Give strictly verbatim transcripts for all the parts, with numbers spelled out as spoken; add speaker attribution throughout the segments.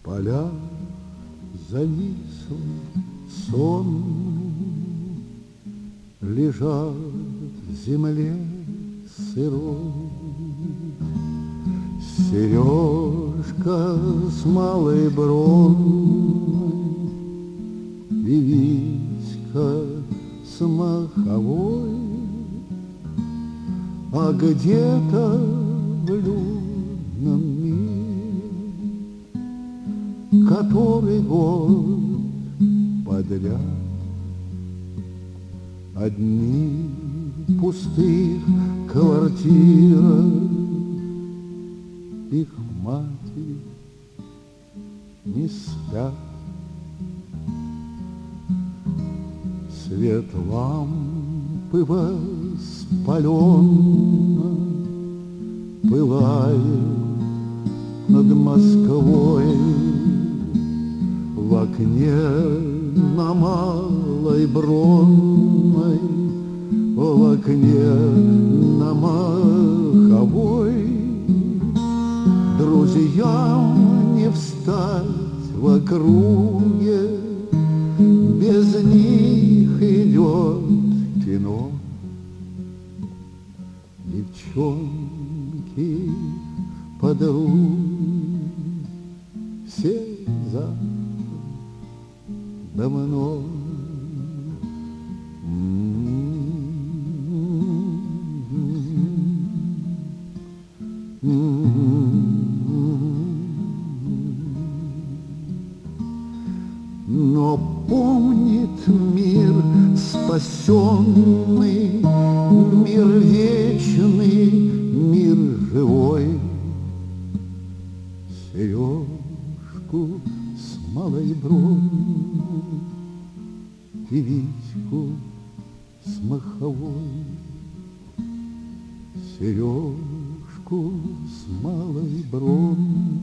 Speaker 1: Поля зависло сон, лежат в земле сырой. Сережка с малой бронной и Витька с маховой, а где-то в людном мире который год подряд одни пустых квартиры, их матери не спят. Свет лампы воспаленно пылает над Москвой. В окне на Малой Бронной, в окне на Маховой друзьям не встать в округе, без них идет кино. Девчонки, подруги, все завтра давно. Но помнит мир спасенный, мир вечный, мир живой, Сережку с малой бронной и Витьку с маховой. Сережку с малой бронной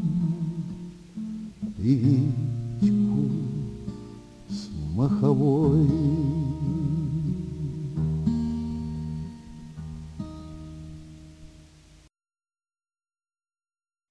Speaker 1: и Витьку с маховой.